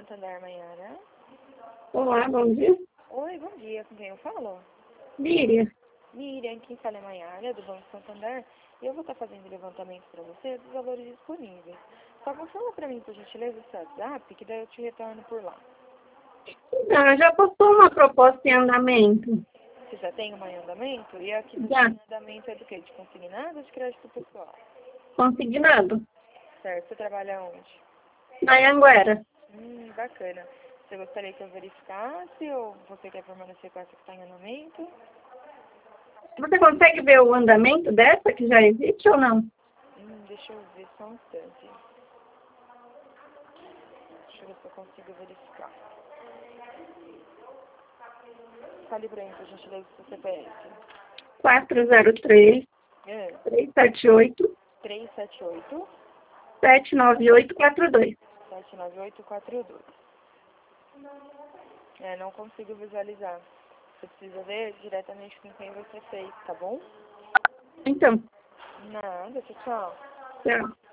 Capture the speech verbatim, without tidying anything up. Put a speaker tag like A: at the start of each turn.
A: Santander, Maiara.
B: Olá, bom dia.
A: Oi, bom dia. Com quem eu falo?
B: Miriam.
A: Miriam, quem fala é Maiara, do Banco Santander. E eu vou estar fazendo levantamento para você dos valores disponíveis. Só confirma para mim, por gentileza, o seu WhatsApp, que daí eu te retorno por lá.
B: Então, já postou uma proposta em andamento?
A: Você já tem um andamento? E aqui do
B: Já.
A: andamento é do quê? De consignado ou de crédito pessoal?
B: Consignado.
A: Certo. Você trabalha onde?
B: Na Anguera.
A: Hum, bacana. Você gostaria que eu verificasse ou você quer permanecer com essa que está em andamento?
B: Você consegue ver o andamento dessa que já existe ou não?
A: Hum, deixa eu ver só um instante. Deixa eu ver se eu consigo verificar. Fale pra mim, por gentileza, o seu C P F.
B: quatro zero três,
A: É.
B: três sete oito,
A: três sete oito,
B: sete nove oito quatro dois.
A: sete nove oito quatro dois. É, não consigo visualizar. Você precisa ver diretamente com quem você fez, tá bom?
B: Então,
A: Nada, tchau, tchau.
B: tchau.